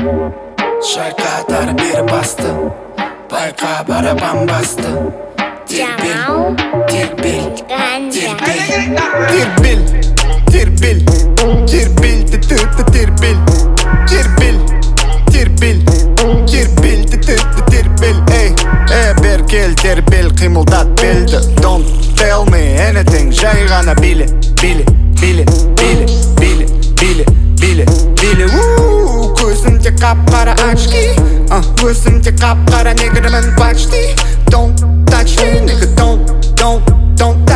Шайқатар бері басты, байқа барабан басты. Тербел, тербел, тербел, тербел, тербел, тербел, тербел, тербел, тербел, тербел, эй, беркел, тербел, қимылдат белді. Don't tell me anything, жай ғана биле, биле, биле, биле, биле, биле, биле, биле. Көзімде қап-қара очки, өзімде қап-қара негрімін почти. Don't touch me, nigga, don't touch